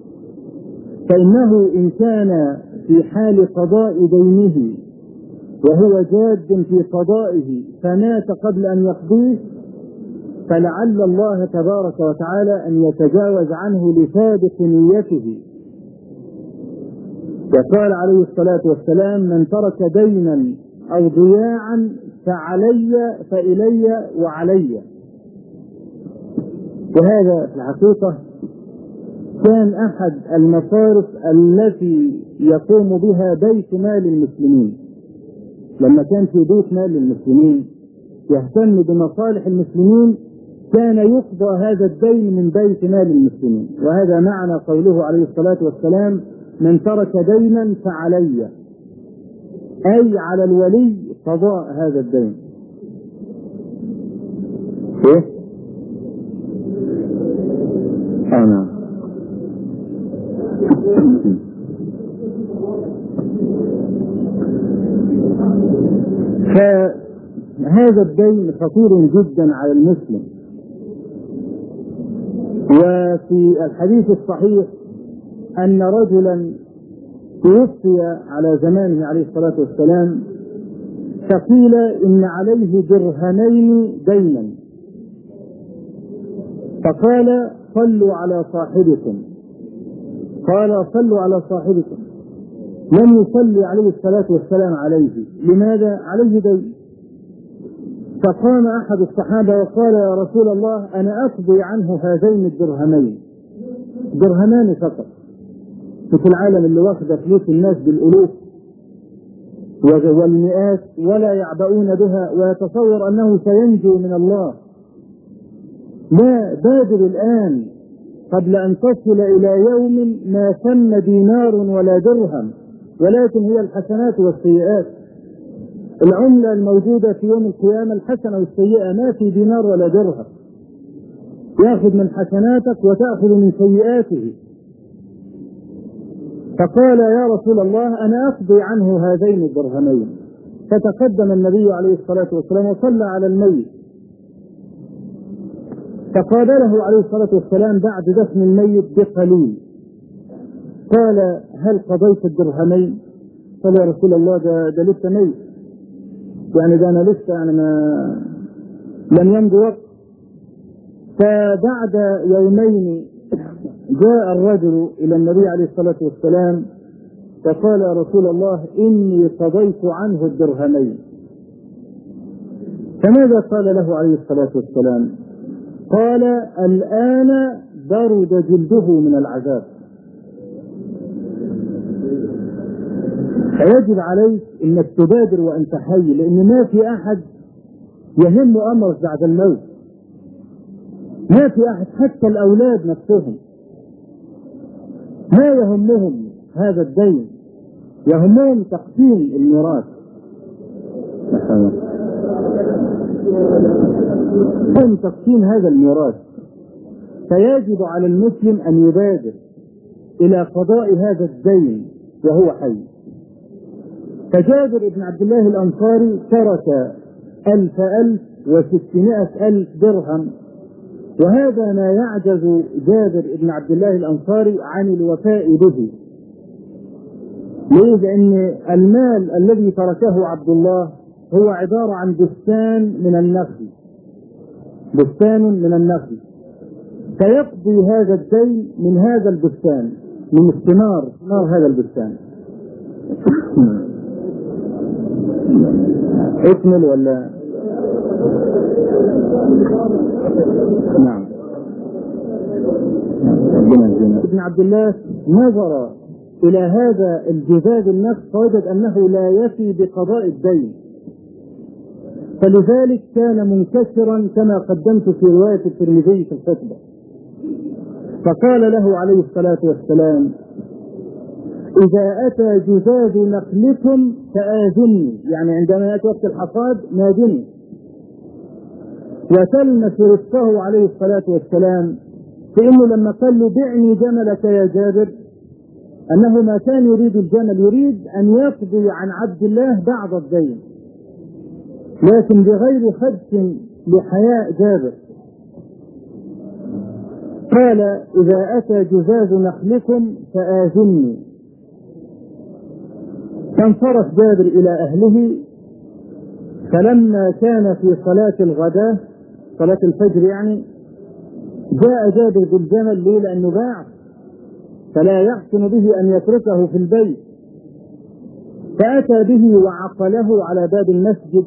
فإنه إن كان في حال قضاء دينه وهو جاد في قضائه فمات قبل أن يقضيه، فلعل الله تبارك وتعالى أن يتجاوز عنه لسابق نيته. وقال عليه الصلاة والسلام من ترك دينا أو ضياعا فعلي فإلي وعلي. وهذا في الحقيقة كان أحد المصارف التي يقوم بها بيت مال المسلمين. لما كان في بيت مال المسلمين يهتم بمصالح المسلمين كان يقضى هذا الدين من بيت مال المسلمين. وهذا معنى قوله عليه الصلاة والسلام من ترك دينا فعلي، أي على الولي قضاء هذا الدين. إيه؟ أنا فهذا الدين خطير جدا على المسلم. وفي الحديث الصحيح أن رجلا توفي على زمانه عليه الصلاة والسلام فقيل إن عليه درهمين دينا، فقال صلوا على صاحبكم. قال صلوا على صاحبكم، لم يصلي عليه الصلاة والسلام عليه. لماذا؟ عليه دين. فقام أحد الصحابة وقال يا رسول الله أنا أقضي عنه هذين الدرهمين، درهمان فقط، في العالم اللي واخد فلوس الناس بالألوف والمئات ولا يعبؤون بها ويتصور أنه سينجو من الله. لا، بادر الآن قبل أن تصل إلى يوم ما ثم دينار ولا درهم، ولكن هي الحسنات والسيئات. العملة الموجودة في يوم القيامة الحسنة والسيئة، ما في دينار ولا درهم. يأخذ من حسناتك وتأخذ من سيئاته. فقال يا رسول الله أنا أقضي عنه هذين الدرهمين. فتقدم النبي عليه الصلاة والسلام وصلى على الميت، فقابله عليه الصلاة والسلام بعد دفن الميت بقليل، قال هل قضيت الدرهمين؟ قال يا رسول الله ده, ده لسه ميت، يعني ده أنا لسه يعني ما لم يمضي وقت. فبعد يومين جاء الرجل إلى النبي عليه الصلاة والسلام فقال يا رسول الله إني قضيت عنه الدرهمين. فماذا قال له عليه الصلاة والسلام؟ قال الآن برد جلده من العذاب. فيجب عليك انك تبادر وانت حي، لان ما في احد يهم امرك بعد الموت. ما في احد، حتى الاولاد نفسهم ما يهمهم هذا الدين، يهمهم تقسيم الميراث. هم تقسيم هذا الميراث. فيجب على المسلم ان يبادر الى قضاء هذا الدين وهو حي. فجابر بن عبد الله الأنصاري ترك ألف ألف وستمائة ألف درهم، وهذا ما يعجز جابر بن عبد الله الأنصاري عن الوفاء به. ليه؟ لأن المال الذي تركه عبد الله هو عبارة عن بستان من النخل، بستان من النخل، فيقضي هذا الدين من هذا البستان، من الثمار ثمار هذا البستان. اكمل ولا؟ نعم. ابن عبد الله نظر إلى هذا الجزاز النفس فوجد أنه لا يفي بقضاء الدين، فلذلك كان منكسرا كما قدمت في رواية الترمذي في الخطبة. فقال له عليه الصلاة والسلام: إذا أتى جزاز نخلكم فآذني، يعني عندما يأتي وقت الحصاد نادني. وتلمس رزقه عليه الصلاة والسلام في إنه لما قال له: بعني جملك يا جابر، أنه ما كان يريد الجمل، يريد أن يقضي عن عبد الله بعض الدين، لكن بغير خدش لحياء جابر. قال: إذا أتى جزاز نخلكم فآذني. فانصرف جابر إلى أهله، فلما كان في صلاة الغداء، صلاة الفجر يعني، جاء جابر بالجمل. ليه؟ لأنه باع، فلا يحسن به أن يتركه في البيت، فأتى به وعقله على باب المسجد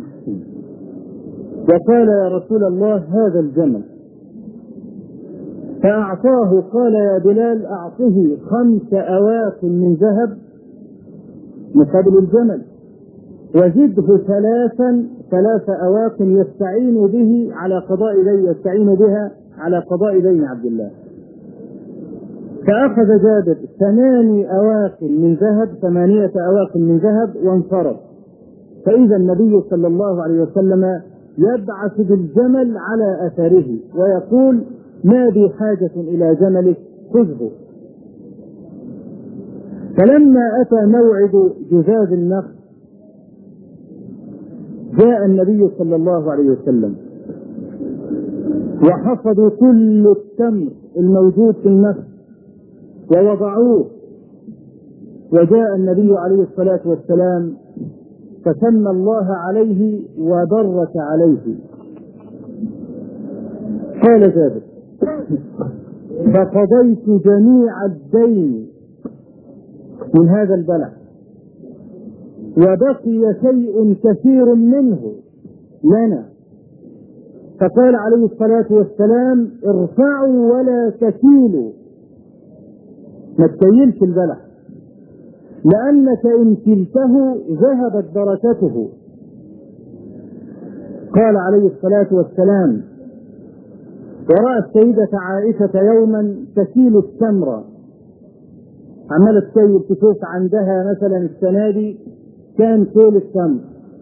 وقال: يا رسول الله هذا الجمل. فأعطاه. قال: يا بلال أعطه خمس أواق من ذهب مقابل الجمل، وزده ثلاثا ثلاث أواق يستعين به على قضاء دين يستعين بها على قضاء دين عبد الله. فأخذ جابر ثماني أواق من ذهب ثمانية أواق من ذهب وانصرف. فإذا النبي صلى الله عليه وسلم يبعث بالجمل على أثره ويقول: ما بي حاجة إلى جملك، خذه. فلما أتى موعد جزاز النخل جاء النبي صلى الله عليه وسلم وحصدوا كل التمر الموجود في النخل ووضعوه، وجاء النبي عليه الصلاة والسلام فسمى الله عليه وبرك عليه. قال جابر: فقضيت جميع الدين من هذا البلع، وبقي شيء كثير منه لنا. فقال عليه الصلاة والسلام: ارفعوا ولا تكيلوا، ما تكيلش البلع، لأنك إن كلته ذهبت بركته. قال عليه الصلاة والسلام: ورأى السيدة عائشة يوما تكيل التمر، عملت تكيل تشوف عندها مثلا السنة دي كان كيل التمر،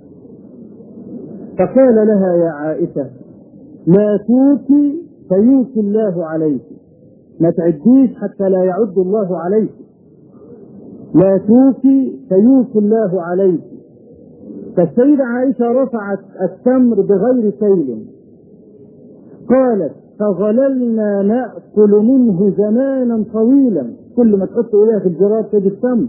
فقال لها: يا عائشة لا توكي فيوكي الله عليك، ما تعديش حتى لا يعد الله عليك، لا توكي فيوكي الله عليك. فالسيدة عائشة رفعت التمر بغير كيل. قالت: فظللنا نأكل منه زمانا طويلا، كل ما تحط إليها في الجراد تجد تمر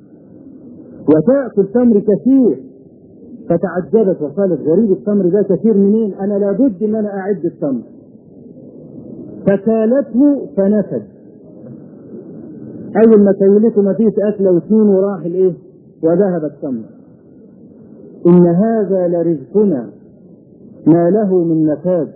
وتأكل تمر كثير. فتعجبت وقالت: غريب التمر ده كثير منين؟ أنا لابد أن أنا أعد التمر. فكالته فنفد، أول ما كيلته ما فيش أكله واثنين وراح الإيه وذهب التمر. إن هذا لرزقنا ما له من نفاد،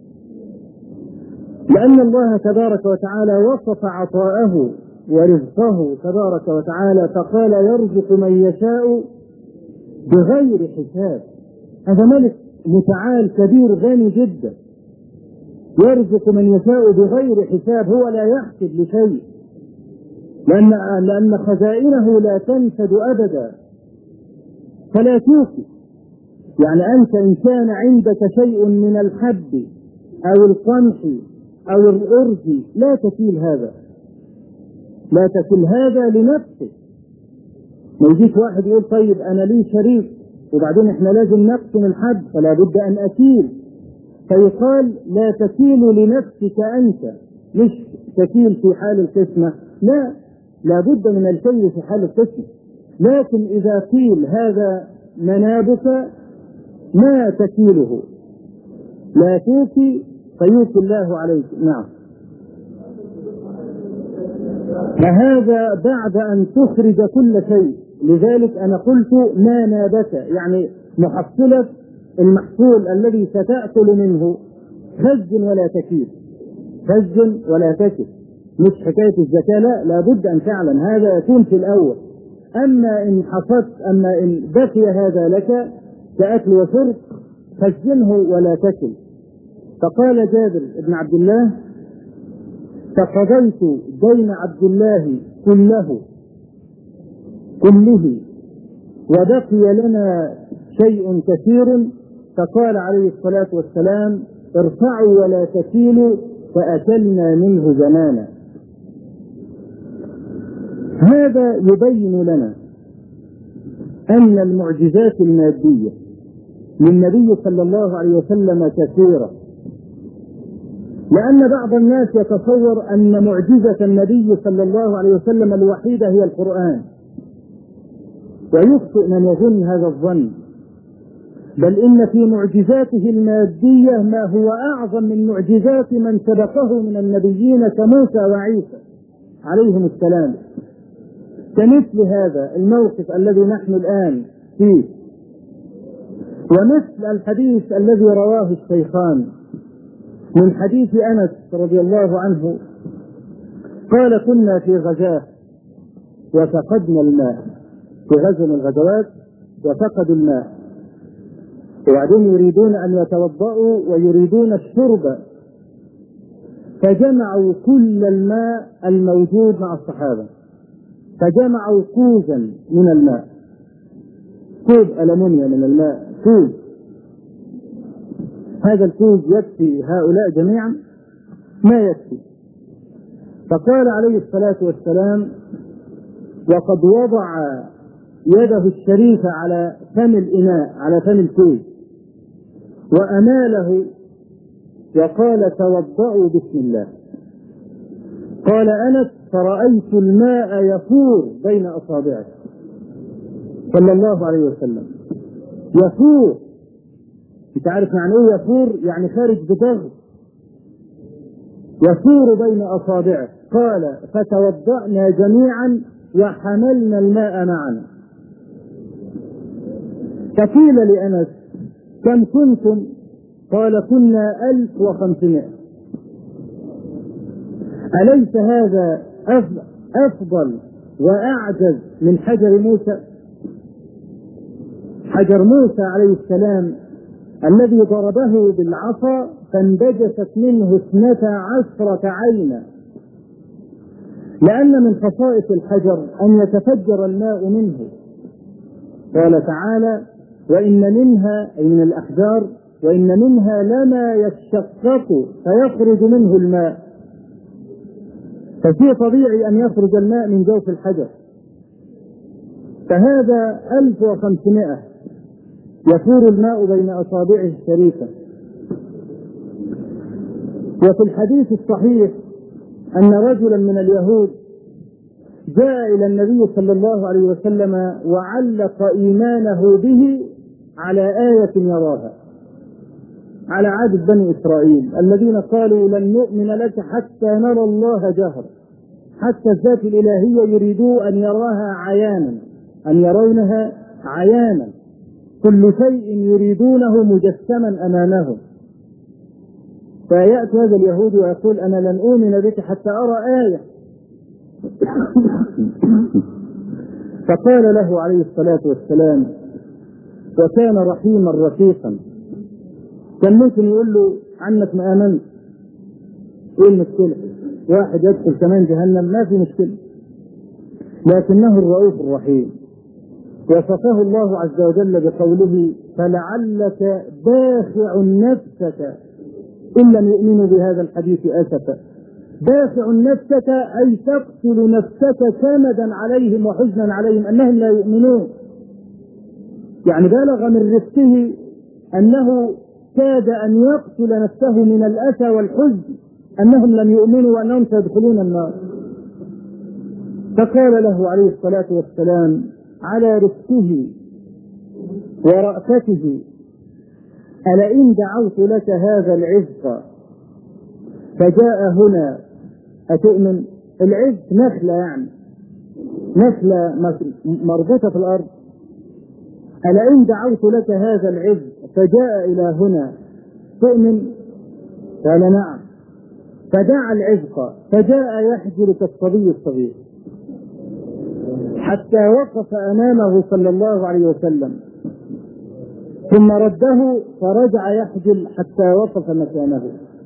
لأن الله تبارك وتعالى وصف عطاءه ورزقه تبارك وتعالى فقال: يرزق من يشاء بغير حساب. هذا ملك متعال كبير غني جدا، يرزق من يشاء بغير حساب، هو لا يحسب لشيء، لأن لأن خزائنه لا تنفد أبدا. فلا توفي، يعني أنت إن كان عندك شيء من الحب أو القمح أو الأرز لا تكيل هذا، لا تكل هذا لنفسك، ما يجيش واحد يقول طيب أنا لي شريك وبعدين إحنا لازم نقسم الحد فلا بد أن أكيل، فيقال لا تكيل لنفسك أنت، مش تكيل في حال القسمة، لا، لا بد من الكيل في حال القسمة. لكن إذا قيل هذا منابك ما تكيله، لا توكي فيوكي الله عليك. نعم. فهذا بعد أن تخرج كل شيء، لذلك أنا قلت ما نابك، يعني محصلة المحصول الذي ستأكل منه خز ولا تكيل، خز ولا تكيل، مش حكاية الزكاة، لا، لابد أن تعلم هذا يكون في الأول. أما إن حصدت، أما إن بقي هذا لك كأكل وشرب خزنه ولا تكل. فقال جابر بن عبد الله فقضيت دين عبد الله كله كله وبقي لنا شيء كثير، فقال عليه الصلاة والسلام ارفعوا ولا تكيلوا فأكلنا منه زمانا. هذا يبين لنا أن المعجزات المادية للنبي صلى الله عليه وسلم كثيرة، لأن بعض الناس يتصور أن معجزة النبي صلى الله عليه وسلم الوحيدة هي القرآن، ويخطئ من يظن هذا الظن، بل إن في معجزاته المادية ما هو أعظم من معجزات من سبقه من النبيين كموسى وعيسى عليهم السلام، كمثل هذا الموقف الذي نحن الآن فيه، ومثل الحديث الذي رواه الشيخان من حديث أنس رضي الله عنه قال كنا في غزاة وفقدنا الماء، في غزو من الغزوات وفقدوا الماء، وبعدين يريدون أن يتوضأوا ويريدون الشرب، فجمعوا كل الماء الموجود مع الصحابة، فجمعوا كوزا من الماء، كوز ألمونيا من الماء، كوز، هذا الكوز يكفي هؤلاء جميعا؟ ما يكفي. فقال عليه الصلاة والسلام وقد وضع يده الشريفة على فم الإناء، على فم الكوز، وأماله وقال توضأوا بسم الله. قال أنس فرأيت الماء يفور بين أصابعه صلى الله عليه وسلم، يفور، انت عارف يعني ايه يفور؟ يعني خارج بضغط، يفور بين أصابعه. قال فتوضأنا جميعا وحملنا الماء معنا. فقيل لأنس كم كنتم؟ قال كنا ألف وخمسمائة. أليس هذا أفضل وأعجز من حجر موسى؟ حجر موسى عليه السلام الذي ضربه بالعصا فانبجست منه اثنتا عشرة عينا، لأن من خصائص الحجر أن يتفجر الماء منه. قال تعالى وإن منها، أي من الأحجار، وإن منها لما يشقق فيخرج منه الماء، ففي طبيعي أن يخرج الماء من جوف الحجر. فهذا ألف وخمسمائة يفور الماء بين أصابعه الشريفة. وفي الحديث الصحيح أن رجلا من اليهود جاء إلى النبي صلى الله عليه وسلم وعلق إيمانه به على آية يراها، على عادة بني إسرائيل الذين قالوا لن نؤمن لك حتى نرى الله جهرا، حتى الذات الإلهية يريدوا أن يراها عيانا، أن يرونها عيانا، كل شيء يريدونه مجسما أمامهم. فيأتي هذا اليهود ويقول أنا لن أؤمن بك حتى أرى آية. فقال له عليه الصلاة والسلام، وكان رحيما رفيقا، كان ممكن يقول له عنك ما آمنت، ايه المشكلة؟ واحد يدخل كمان جهنم ما في مشكلة، لكنه الرؤوف الرحيم. وصفه الله عز وجل بقوله فلعلك باخع نفسك إن لم يؤمنوا بهذا الحديث أسفا. دافع نفسك أي تقتل نفسك كمدا عليهم وحزنا عليهم أنهم لا يؤمنون. يعني بلغ من رفقه أنه كاد أن يقتل نفسه من الأسى والحزن أنهم لم يؤمنوا وأنهم سيدخلون النار. فقال له عليه الصلاة والسلام على رفقه ورأفته: ألئن دعوت لك هذا العزق فجاء هنا أتؤمن؟ العزق نخلة، يعني نخلة مربوطة في الأرض. ألئن دعوت لك هذا العزق فجاء إلى هنا تؤمن؟ قال نعم. فدعا العزق فجاء يحجر كالصبي الصغير حتى وقف أمامه صلى الله عليه وسلم، ثم رده فرجع يحجل حتى وقف مكانه.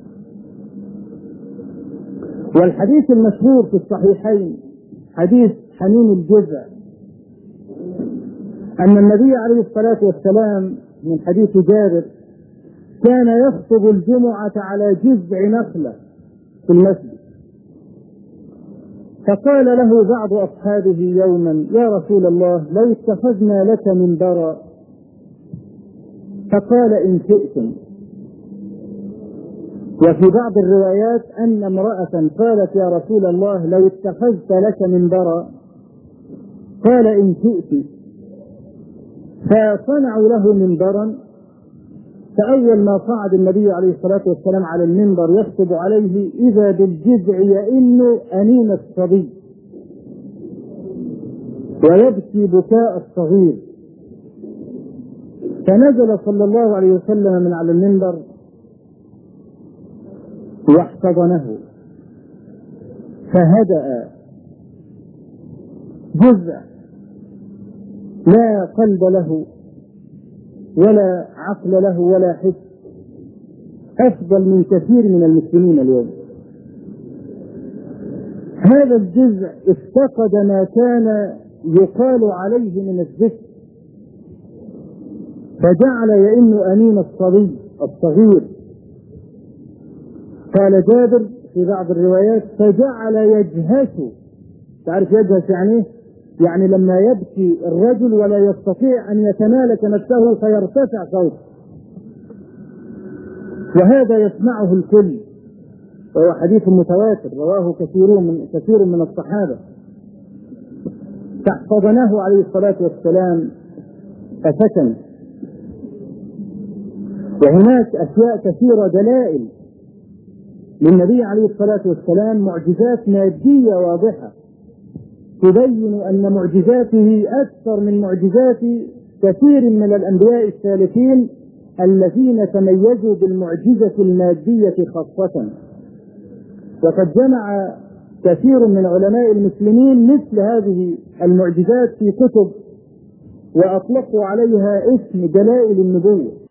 والحديث المشهور في الصحيحين حديث حنين الجزع أن النبي عليه الصلاة والسلام من حديث جابر كان يخطب الجمعة على جذع نخلة في المسجد، فقال له بعض أصحابه يوما: يا رسول الله لو اتخذنا لك منبرا. فقال: إن شئتم. وفي بعض الروايات أن امرأة قالت: يا رسول الله لو اتخذت لك منبرا. قال: إن شئت. فصنعوا له منبرا، فأول ما صعد النبي عليه الصلاة والسلام على المنبر يخطب عليه إذا بالجذع يئن أنين الصبي ويبكي بكاء الصغير. فنزل صلى الله عليه وسلم من على المنبر واحتضنه فهدأ جذع لا قلب له ولا عقل له ولا حس، أفضل من كثير من المسلمين اليوم. هذا الجذع افتقد ما كان يقال عليه من الذكر، فجعل يئن أنين الصبي الصغير. قال جابر في بعض الروايات: فجعل يجهش. تعرف يجهش يعني؟ يعني لما يبكي الرجل ولا يستطيع أن يتمالك نفسه فيرتفع صوته، وهذا يسمعه الكل، وهو حديث متواتر رواه كثير من كثير من الصحابة. فاحتضنه عليه الصلاة والسلام فسكن. وهناك أشياء كثيرة دلائل للنبي عليه الصلاة والسلام، معجزات مادية واضحة تبين أن معجزاته أكثر من معجزات كثير من الأنبياء السالفين الذين تميزوا بالمعجزة المادية خاصة. وقد جمع كثير من علماء المسلمين مثل هذه المعجزات في كتب وأطلقوا عليها اسم دلائل النبوة.